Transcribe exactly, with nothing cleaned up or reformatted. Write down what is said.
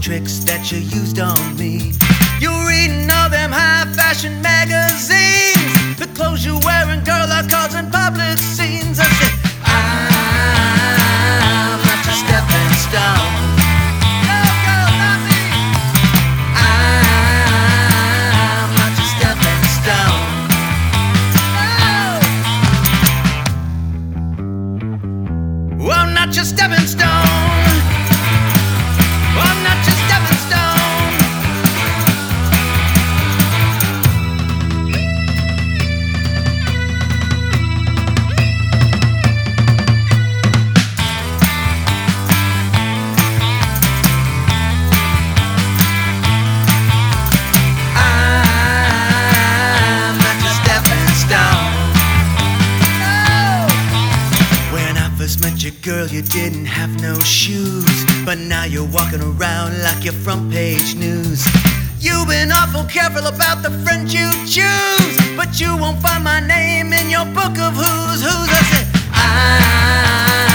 tricks that you used on me. You're reading all them high-fashion magazines. The clothes you're wearing, girl, are causing public scenes. I said, I'm not your stepping stone. No, girl, not me. I'm not your stepping stone. No. Oh, I'm not your stepping stone. Oh, I'm not your stepping stone. Girl, you didn't have no shoes, but now you're walking around like you're front page news. You've been awful careful about the friends you choose, but you won't find my name in your book of who's who's. I said, I